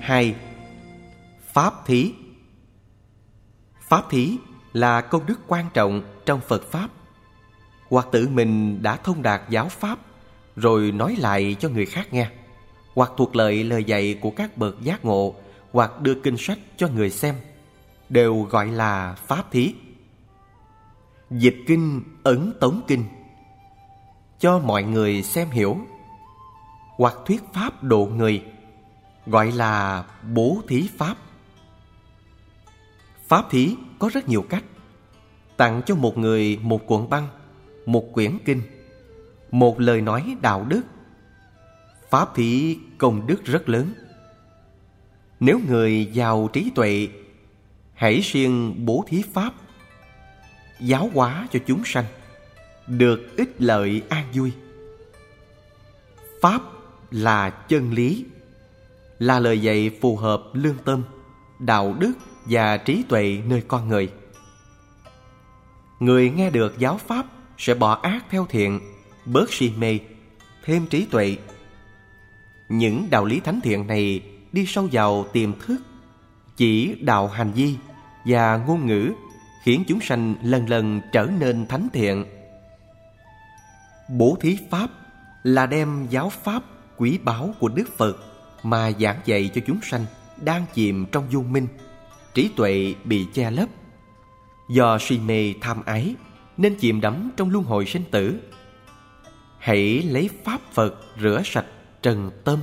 2. Pháp thí. Pháp thí là công đức quan trọng trong Phật Pháp. Hoặc tự mình đã thông đạt giáo Pháp rồi nói lại cho người khác nghe, hoặc thuật lại lời dạy của các bậc giác ngộ, hoặc đưa kinh sách cho người xem, đều gọi là pháp thí. Dịch kinh ấn tống kinh cho mọi người xem hiểu, hoặc thuyết pháp độ người, gọi là bố thí pháp. Pháp thí có rất nhiều cách. Tặng cho một người một cuộn băng, một quyển kinh, một lời nói đạo đức, pháp thí công đức rất lớn. Nếu người giàu trí tuệ, hãy siêng bố thí pháp, giáo hóa cho chúng sanh, được ích lợi an vui. Pháp là chân lý, là lời dạy phù hợp lương tâm, đạo đức và trí tuệ nơi con người. Người nghe được giáo pháp sẽ bỏ ác theo thiện, bớt si mê, thêm trí tuệ. Những đạo lý thánh thiện này đi sâu vào tiềm thức, chỉ đạo hành vi và ngôn ngữ, khiến chúng sanh lần lần trở nên thánh thiện. Bố thí pháp là đem giáo pháp quý báu của Đức Phật mà giảng dạy cho chúng sanh đang chìm trong vô minh, trí tuệ bị che lấp. Do si mê tham ái nên chìm đắm trong luân hồi sinh tử. Hãy lấy pháp Phật rửa sạch trần tâm,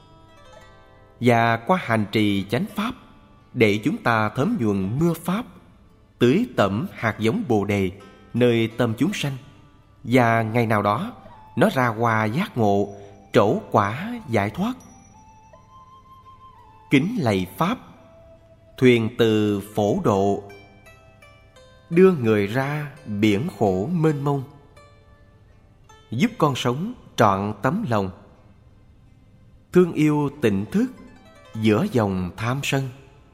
và qua hành trì chánh pháp để chúng ta thấm nhuần mưa pháp, tưới tẩm hạt giống Bồ Đề nơi tâm chúng sanh, và ngày nào đó nó ra hoa giác ngộ, trổ quả giải thoát. Kính lạy pháp, thuyền từ phổ độ, đưa người ra biển khổ mênh mông, giúp con sống trọn tấm lòng, thương yêu tỉnh thức giữa dòng tham sân.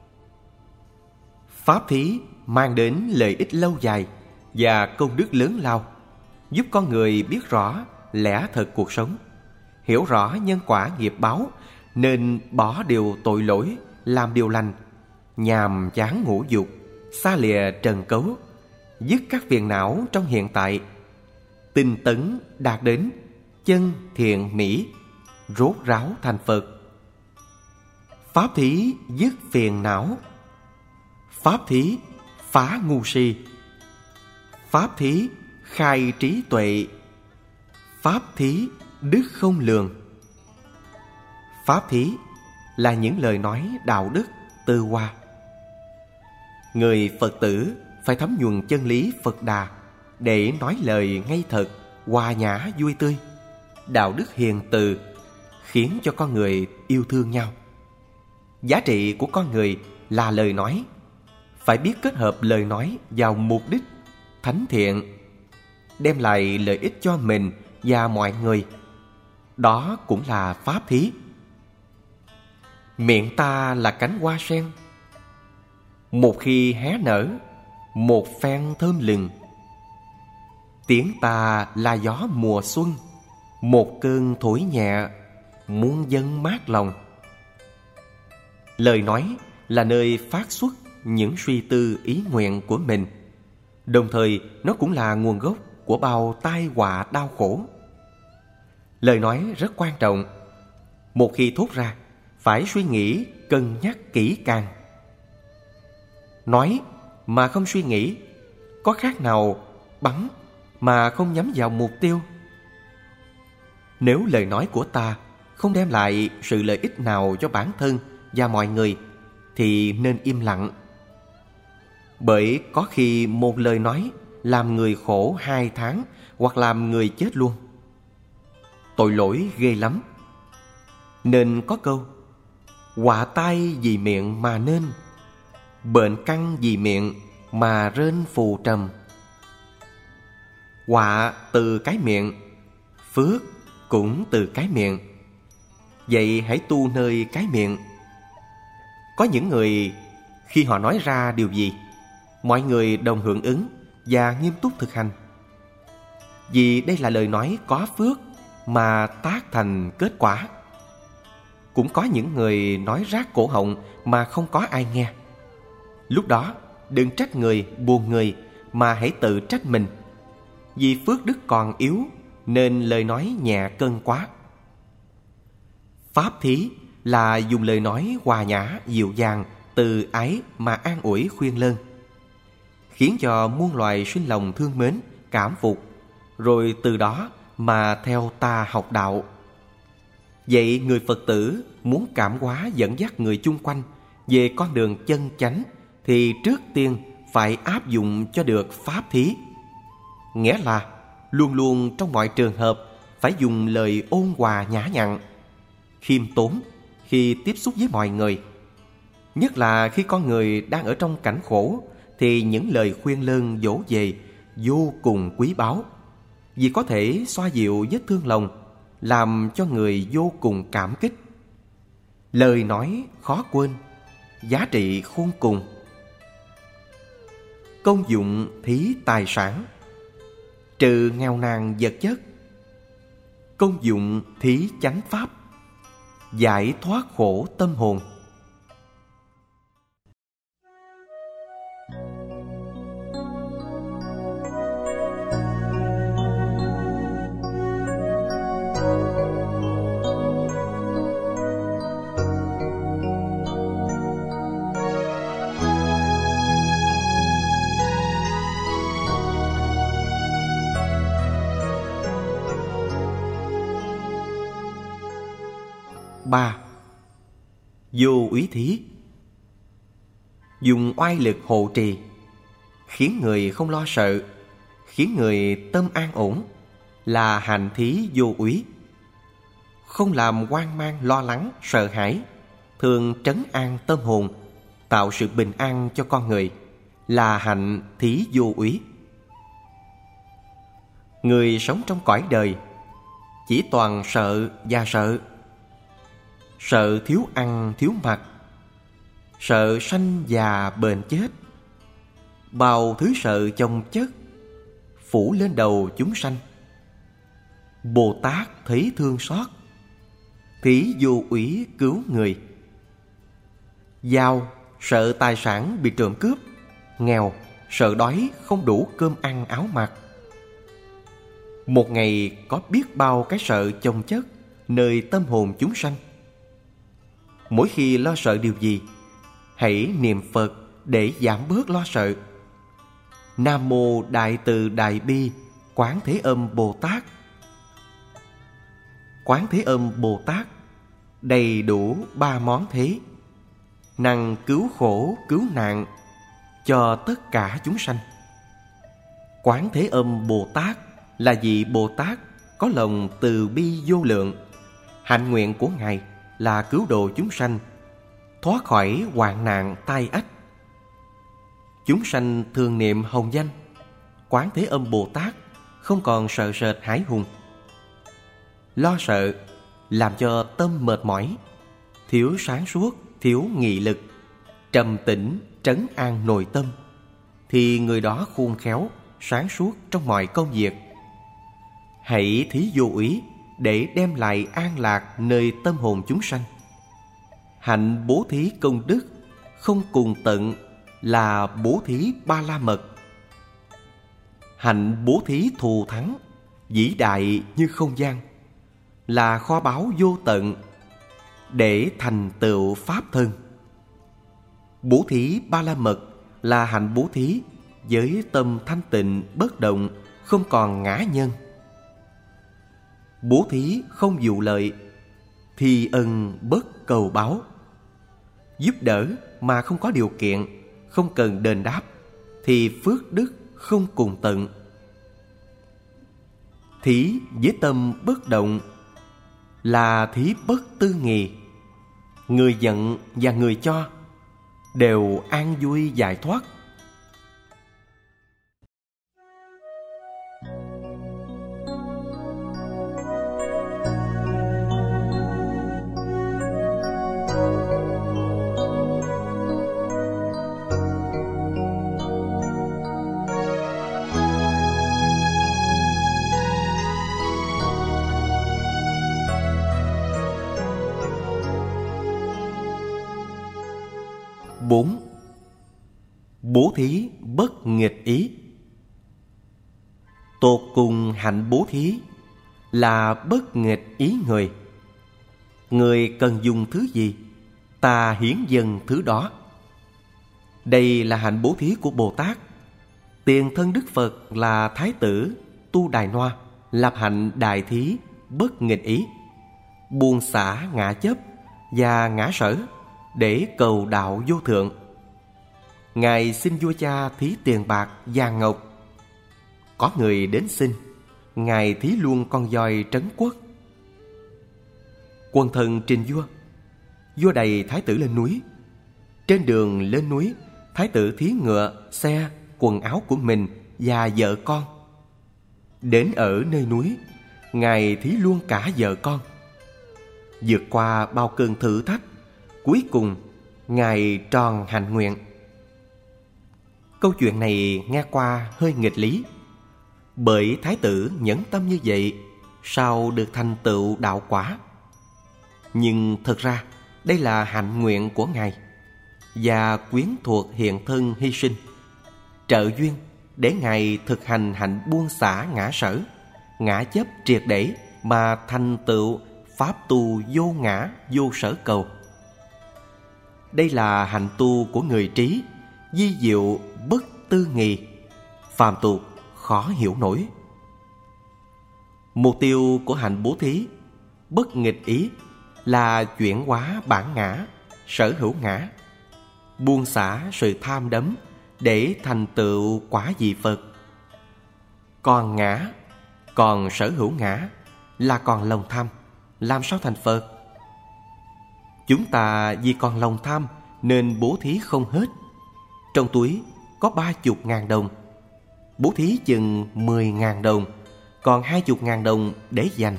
Pháp thí mang đến lợi ích lâu dài và công đức lớn lao, giúp con người biết rõ lẽ thật cuộc sống, hiểu rõ nhân quả nghiệp báo, nên bỏ điều tội lỗi, làm điều lành, nhàm chán ngũ dục, xa lìa trần cấu, dứt các phiền não trong hiện tại, tinh tấn đạt đến chân thiện mỹ, rốt ráo thành Phật. Pháp thí dứt phiền não, pháp thí phá ngu si, pháp thí khai trí tuệ, pháp thí đức không lường. Pháp thí là những lời nói đạo đức từ hoa. Người Phật tử phải thấm nhuần chân lý Phật Đà để nói lời ngay thật, hòa nhã vui tươi, đạo đức hiền từ, khiến cho con người yêu thương nhau. Giá trị của con người là lời nói. Phải biết kết hợp lời nói vào mục đích thánh thiện, đem lại lợi ích cho mình và mọi người. Đó cũng là pháp thí. Miệng ta là cánh hoa sen, một khi hé nở, một phen thơm lừng. Tiếng ta là gió mùa xuân, một cơn thổi nhẹ, muôn dân mát lòng. Lời nói là nơi phát xuất những suy tư ý nguyện của mình, đồng thời nó cũng là nguồn gốc của bao tai họa đau khổ. Lời nói rất quan trọng. Một khi thốt ra, phải suy nghĩ, cân nhắc kỹ càng. Nói mà không suy nghĩ, có khác nào bắn mà không nhắm vào mục tiêu. Nếu lời nói của ta không đem lại sự lợi ích nào cho bản thân và mọi người, thì nên im lặng. Bởi có khi một lời nói làm người khổ 2 tháng, hoặc làm người chết luôn. Tội lỗi ghê lắm. Nên có câu: họa tai vì miệng mà nên, bệnh căn vì miệng mà rên phù trầm. Họa từ cái miệng, phước cũng từ cái miệng. Vậy hãy tu nơi cái miệng. Có những người khi họ nói ra điều gì, mọi người đồng hưởng ứng và nghiêm túc thực hành. Vì đây là lời nói có phước mà tác thành kết quả. Cũng có những người nói rát cổ họng mà không có ai nghe. Lúc đó đừng trách người, buồn người, mà hãy tự trách mình. Vì phước đức còn yếu nên lời nói nhẹ cân quá. Pháp thí là dùng lời nói hòa nhã, dịu dàng, từ ái mà an ủi khuyên lơn, khiến cho muôn loài sinh lòng thương mến, cảm phục, rồi từ đó mà theo ta học đạo. Vậy người Phật tử muốn cảm hóa dẫn dắt người chung quanh về con đường chân chánh thì trước tiên phải áp dụng cho được pháp thí. Nghĩa là luôn luôn trong mọi trường hợp phải dùng lời ôn hòa nhã nhặn, khiêm tốn khi tiếp xúc với mọi người. Nhất là khi con người đang ở trong cảnh khổ thì những lời khuyên lơn dỗ về vô cùng quý báu, vì có thể xoa dịu vết thương lòng, làm cho người vô cùng cảm kích. Lời nói khó quên, giá trị khôn cùng. Công dụng thí tài sản, trừ nghèo nàn vật chất. Công dụng thí chánh pháp, giải thoát khổ tâm hồn. Ba, vô úy thí. Dùng oai lực hộ trì, khiến người không lo sợ, khiến người tâm an ổn, là hành thí vô úy. Không làm hoang mang lo lắng, sợ hãi, thường trấn an tâm hồn, tạo sự bình an cho con người, là hạnh thí vô úy. Người sống trong cõi đời chỉ toàn sợ và sợ. Sợ thiếu ăn thiếu mặc, sợ sanh già bền chết, bao thứ sợ chồng chất phủ lên đầu chúng sanh. Bồ Tát thấy thương xót, thí vô úy cứu người. Giàu sợ tài sản bị trộm cướp, nghèo sợ đói không đủ cơm ăn áo mặc. Một ngày có biết bao cái sợ chồng chất nơi tâm hồn chúng sanh. Mỗi khi lo sợ điều gì, hãy niệm Phật để giảm bớt lo sợ. Nam mô Đại Từ Đại Bi Quán Thế Âm Bồ Tát. Quán Thế Âm Bồ Tát đầy đủ ba món thế, năng cứu khổ cứu nạn cho tất cả chúng sanh. Quán Thế Âm Bồ Tát là vị Bồ Tát có lòng từ bi vô lượng. Hạnh nguyện của Ngài là cứu độ chúng sanh thoát khỏi hoạn nạn tai ách. Chúng sanh thường niệm hồng danh Quán Thế Âm Bồ Tát, không còn sợ sệt hãi hùng. Lo sợ làm cho tâm mệt mỏi, thiếu sáng suốt, thiếu nghị lực, trầm tĩnh trấn an nội tâm, thì người đó khôn khéo, sáng suốt trong mọi công việc. Hãy thí vô úy để đem lại an lạc nơi tâm hồn chúng sanh. Hạnh bố thí công đức không cùng tận là bố thí ba la mật. Hạnh bố thí thù thắng vĩ đại như không gian, là kho báu vô tận để thành tựu pháp thân. Bố thí ba la mật là hạnh bố thí với tâm thanh tịnh bất động, không còn ngã nhân. Bố thí không vụ lợi, thì ân bất cầu báo. Giúp đỡ mà không có điều kiện, không cần đền đáp, thì phước đức không cùng tận. Thí với tâm bất động là thí bất tư nghì. Người nhận và người cho đều an vui giải thoát. 4. Bố thí bất nghịch ý. Tột cùng hạnh bố thí là bất nghịch ý người. Người cần dùng thứ gì, ta hiến dâng thứ đó. Đây là hạnh bố thí của Bồ Tát. Tiền thân Đức Phật là Thái tử Tu Đài Noa lập hạnh đại thí bất nghịch ý, buông xả ngã chấp và ngã sở để cầu đạo vô thượng. Ngài xin vua cha thí tiền bạc vàng ngọc. Có người đến xin, Ngài thí luôn con voi trấn quốc. Quần thần trình vua. Vua đày thái tử lên núi. Trên đường lên núi, thái tử thí ngựa, xe, quần áo của mình và vợ con. Đến ở nơi núi, Ngài thí luôn cả vợ con. Vượt qua bao cơn thử thách, cuối cùng Ngài tròn hạnh nguyện. Câu chuyện này nghe qua hơi nghịch lý. Bởi thái tử nhẫn tâm như vậy, sao được thành tựu đạo quả? Nhưng thật ra đây là hạnh nguyện của Ngài, và quyến thuộc hiện thân hy sinh, trợ duyên để Ngài thực hành hạnh buông xả ngã sở, ngã chấp triệt để mà thành tựu pháp tu vô ngã vô sở cầu. Đây là hạnh tu của người trí, vi diệu bất tư nghị, phàm tục khó hiểu nổi. Mục tiêu của hạnh bố thí bất nghịch ý là chuyển hóa bản ngã, sở hữu ngã, buông xả sự tham đắm để thành tựu quả vị Phật. Còn ngã, còn sở hữu ngã là còn lòng tham, làm sao thành Phật? Chúng ta vì còn lòng tham nên bố thí không hết. Trong túi có 30.000 đồng, bố thí chừng 10.000 đồng, còn 20.000 đồng để dành.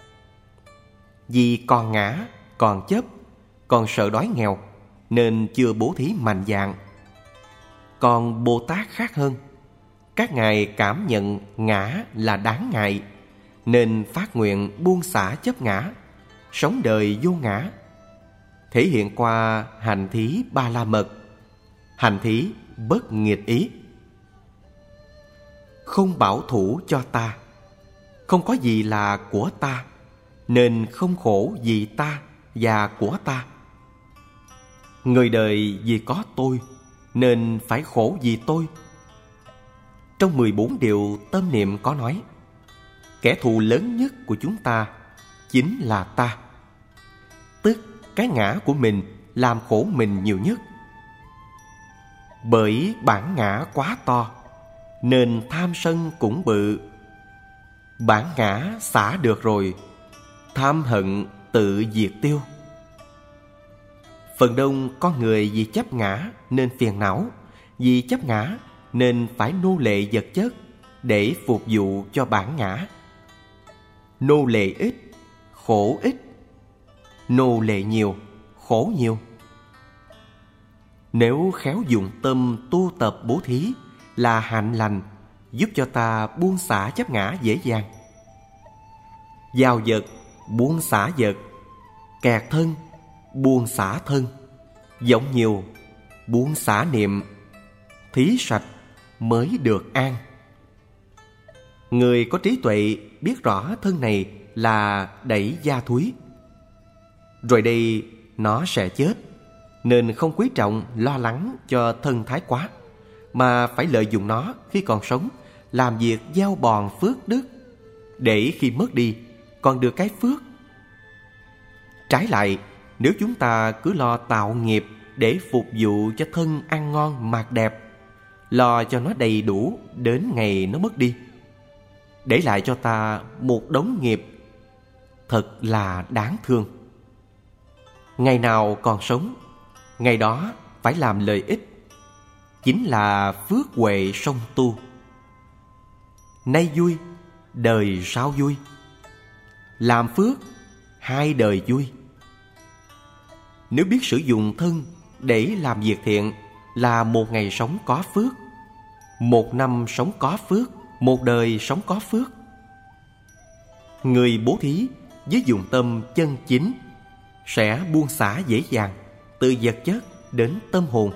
Vì còn ngã, còn chấp, còn sợ đói nghèo nên chưa bố thí mạnh dạn. Còn Bồ Tát khác hơn. Các ngài cảm nhận ngã là đáng ngại nên phát nguyện buông xả chấp ngã, sống đời vô ngã, thể hiện qua hành thí Ba La Mật, hành thí bất nghịch ý. Không bảo thủ cho ta, không có gì là của ta, nên không khổ vì ta và của ta. Người đời vì có tôi nên phải khổ vì tôi. Trong 14 điều tâm niệm có nói, kẻ thù lớn nhất của chúng ta chính là ta, tức cái ngã của mình làm khổ mình nhiều nhất. Bởi bản ngã quá to nên tham sân cũng bự. Bản ngã xả được rồi, tham hận tự diệt tiêu. Phần đông con người vì chấp ngã nên phiền não, vì chấp ngã nên phải nô lệ vật chất để phục vụ cho bản ngã. Nô lệ ít, khổ ít. Nô lệ nhiều, khổ nhiều. Nếu khéo dùng tâm tu tập bố thí là hạnh lành, giúp cho ta buông xả chấp ngã dễ dàng. Giao vật, buông xả vật. Kẹt thân, buông xả thân. Vọng nhiều, buông xả niệm. Thí sạch mới được an. Người có trí tuệ biết rõ thân này là đẩy gia thúi, rồi đây nó sẽ chết, nên không quý trọng lo lắng cho thân thái quá, mà phải lợi dụng nó khi còn sống, làm việc gieo bòn phước đức, để khi mất đi còn được cái phước. Trái lại, nếu chúng ta cứ lo tạo nghiệp để phục vụ cho thân ăn ngon mặc đẹp, lo cho nó đầy đủ đến ngày nó mất đi, để lại cho ta một đống nghiệp, thật là đáng thương. Ngày nào còn sống, ngày đó phải làm lợi ích, chính là phước huệ song tu. Nay vui, đời sau vui. Làm phước, hai đời vui. Nếu biết sử dụng thân để làm việc thiện là một ngày sống có phước, một năm sống có phước, một đời sống có phước. Người bố thí với dụng tâm chân chính sẽ buông xả dễ dàng từ vật chất đến tâm hồn.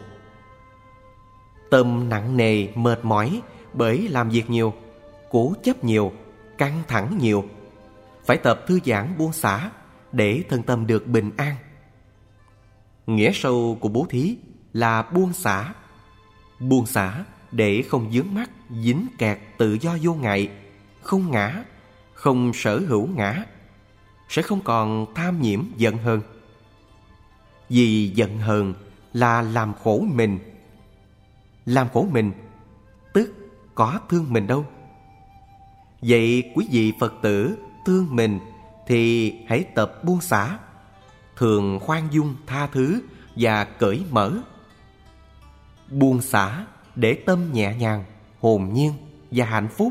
Tâm nặng nề, mệt mỏi bởi làm việc nhiều, cố chấp nhiều, căng thẳng nhiều. Phải tập thư giãn buông xả để thân tâm được bình an. Nghĩa sâu của bố thí là buông xả. Buông xả để không vướng mắc, dính kẹt tự do vô ngại, không ngã, không sở hữu ngã, sẽ không còn tham nhiễm giận hờn. Vì giận hờn là làm khổ mình. Làm khổ mình tức có thương mình đâu. Vậy quý vị Phật tử thương mình thì hãy tập buông xả, thường khoan dung tha thứ và cởi mở. Buông xả để tâm nhẹ nhàng, hồn nhiên và hạnh phúc.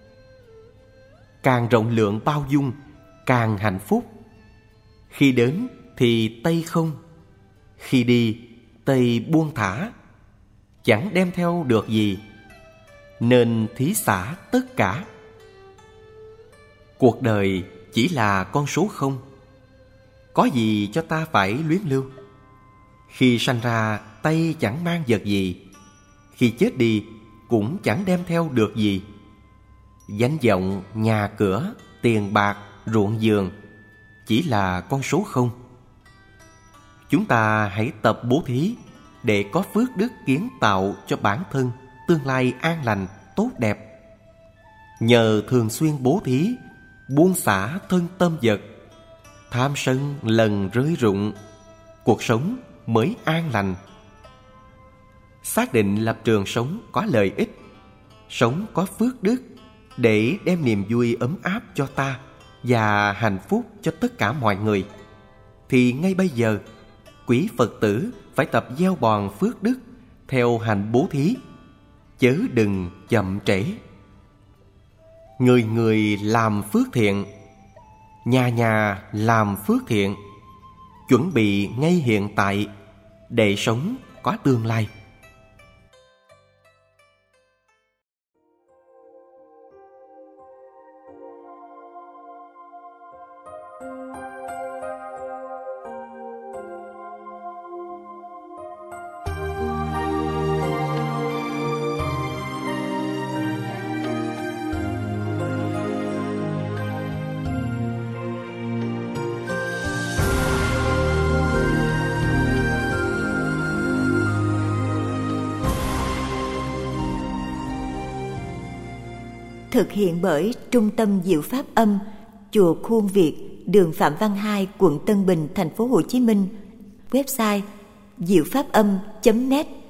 Càng rộng lượng bao dung, càng hạnh phúc. Khi đến thì tay không, khi đi tay buông thả, chẳng đem theo được gì, nên thí xả tất cả. Cuộc đời chỉ là con số không, có gì cho ta phải luyến lưu. Khi sanh ra tay chẳng mang vật gì, khi chết đi cũng chẳng đem theo được gì. Danh vọng, nhà cửa, tiền bạc, ruộng vườn chỉ là con số không. Chúng ta hãy tập bố thí để có phước đức kiến tạo cho bản thân tương lai an lành, tốt đẹp. Nhờ thường xuyên bố thí, buông xả thân tâm vật, tham sân lần rơi rụng, cuộc sống mới an lành. Xác định lập trường sống có lợi ích, sống có phước đức để đem niềm vui ấm áp cho ta và hạnh phúc cho tất cả mọi người, thì ngay bây giờ quý Phật tử phải tập gieo bòn phước đức theo hành bố thí, chớ đừng chậm trễ. Người người làm phước thiện, nhà nhà làm phước thiện, chuẩn bị ngay hiện tại để sống có tương lai. Thực hiện bởi Trung tâm Diệu Pháp Âm, Chùa Khuôn Việt, đường Phạm Văn Hai, quận Tân Bình, thành phố Hồ Chí Minh. Website diệu pháp âm.net.